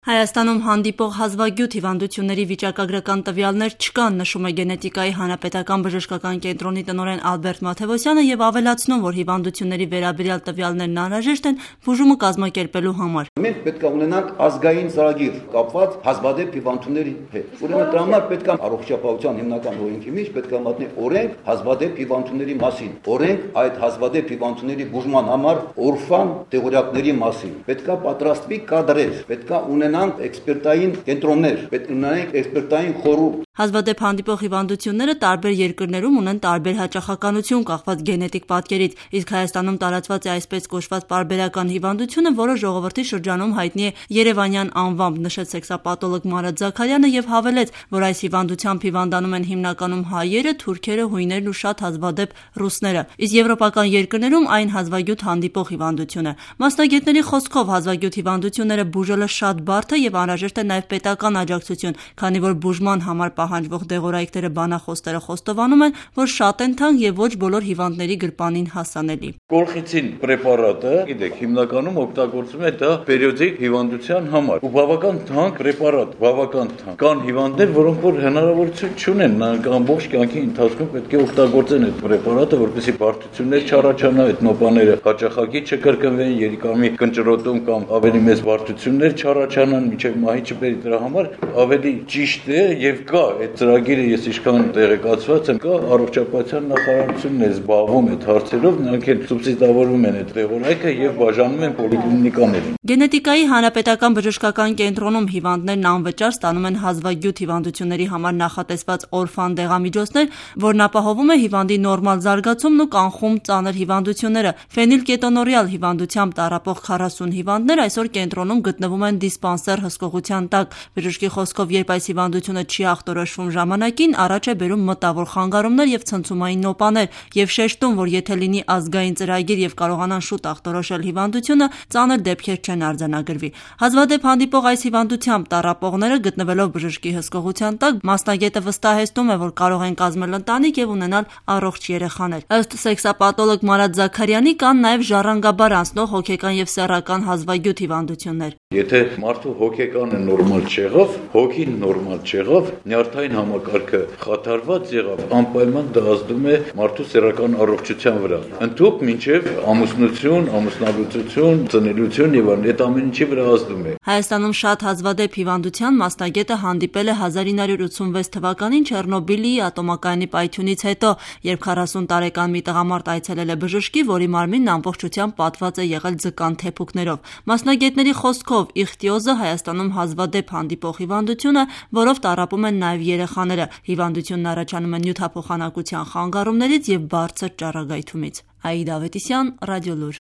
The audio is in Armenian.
Հայաստանում հանդիպող հազվագյուտ հիվանդությունների վիճակագրական տվյալներ չկան, նշում է Գենետիկայի հանրապետական բժշկական կենտրոնի տնօրեն Ալբերտ Մաթևոսյանը եւ ավելացնում, որ հիվանդությունների վերաբերյալ տվյալներն անհրաժեշտ են բուժումը կազմակերպելու համար։ Մենք պետք է ունենանք ազգային ծրագիր կապված հազվադեպ հիվանդությունների հետ։ Ուրեմն դրա համար պետք է առողջապահության հիմնական օրենքի մեջ պետք է մատնի օրենք հազվադեպ հիվանդությունների մասին, օրենք այդ հազվադեպ հիվանդությունների բուժման համար օրֆան տեղորյակների մասին։ Պետք է պատրաստվի կադրեր, պետք է ունենանք էքսպերտային կենտրոններ, պետք է ունենանք էքսպերտային խորհուրդ։ Հազվադեպ հանդիպող հիվանդությունները տարբեր երկրներում ունեն տարբեր հաճախականություն կախված գենետիկ պատկերից, իսկ Հայաստանում տարածված է այսպես կոչված պարբերական հիվանդությունը, որը ժողովրդի շրջանում հայտնի է Երևանյան անվամբ, նշեց սեքսապաթոլոգ Մարատ Զաքարյանը եւ հավելեց, որ այս հիվանդությամբ հիվանդանում են հիմնականում հայերը, թուրքերը, հույներն ու շատ հազվադեպ ռուսները, իսկ եվրոպական երկրներում այն հազվագյուտ հանդիպող հիվանդություն է։ Մասնագետների խոսքով հազվագյուտ հիվանդությունները բուժելը շատ բարդ է եւ անհրաժեշտ է նաեւ պետական աջակցություն, քանի որ բուժման համար պահանջվող դեղորայքները բանախոսները խոստովանում են, որ շատ են թանկ եւ ոչ բոլոր հիվանդների գրպանին հասանելի։ Կոլխիցին պրեպարատը, գիտեք, հիմնականում օգտագործվում է դա պերիոդիկ հիվանդության համար։ Ու բավական թանկ պրեպարատ, բավական թանկ։ Կան հիվանդներ, որոնք որ հնարավորություն չունեն, ամբողջ կյանքի ընթացքում պետք է օգտագործեն այդ պրեպարատը, որպեսզի բարդություններ չառաջանա, այդ նոպաները հաճախակի չկրկնվեն, երիկամի կնճռոտում կամ ավելի մեծ բարդություններ չառաջանան, մինչև մահի չբերի։ Դրա համար ավելի ճիշտ է եւ կա այդ ծրագիրը, ես ինչքան տեղեկացված եմ, կա առողջապահության նախարարությունն է զբաղվում այդ հարցերով, նրանք էլ սուբսիդավորում են այդ տեղորայքը եւ բաժանում են պոլիկլինիկաներին։ Գենետիկայի հանրապետական բժշկական կենտրոնում հիվանդներն անվճար ստանում են հազվագյուտ հիվանդությունների համար նախատեսված օրֆան դեղամիջոցներ, որն ապահովում է հիվանդի նորմալ զարգացումն ու կանխում ծանր հիվանդությունները։ Ֆենիլկետոնորիալ հիվանդությամբ տառապող 40 հիվանդներ այսօր կենտրոնում գտնվում են դիսպանսեր հսկողության տակ։ Բժշկի խոսքով, երբ այս հիվանդությունը չի ախտորոշվում ժամանակին, առաջ է բերում մտավոր խանգարումներ եւ ցնցումային նոպաներ եւ շեշտում, որ եթե լինի ազգային ծրագիր եւ կարողանան շուտ ախտորոշել հիվանդությունը, ծանր դեպքեր չեն արձանագրվի։ Հազվադեպ հանդիպող այս հիվանդությամբ տառապողները գտնվելով բժշկի հսկողության տակ, մասնագետը վստահեցնում է, որ կարող են կազմել ընտանիք եւ ունենալ առողջ երեխաներ։ Ըստ սեքսապաթոլոգ Մարատ Զաքարյանի կան նաեւ ժառանգաբար անցնող հոգեկան եւ սեռական հազվագյուտ հիվանդություններ։ Եթե մարդու հոգեկանը նորմալ չեղավ, հոգին նորմալ չեղավ, նյարդային համակարգը խաթարված եղավ, անպայման դա ազդում է մարդու սեռական առողջության վրա։ Ընդհուպ մինչև ամուսնություն, ամուսնալուծություն, ծնելություն եւ այլն, այդ ամեն ինչի վրա ազդում է։ Հայաստանում շատ հազվադեպ հիվանդության մասնագետը հանդիպել է 1986 թվականին Չեռնոբիլի ատոմակայանի պայթյունից հետո, երբ 40 տարեկան մի տղամարդ այցելել է բժշկի, որի մարմինն ամբողջությամբ պատված է եղել ձկան թեփուկներով։ Մասնագետների խոսքով իխտիոզը Հայաստանում հազվադեպ հանդիպող հիվանդություն է, որով տառապում են նաև երեխաները։ Հիվանդությունն առաջանում է նյութափոխանակության խանգարումներից եւ բարձր ճառագայթումից։ Աիդա Ավետիսյան, Ռադիոլուր։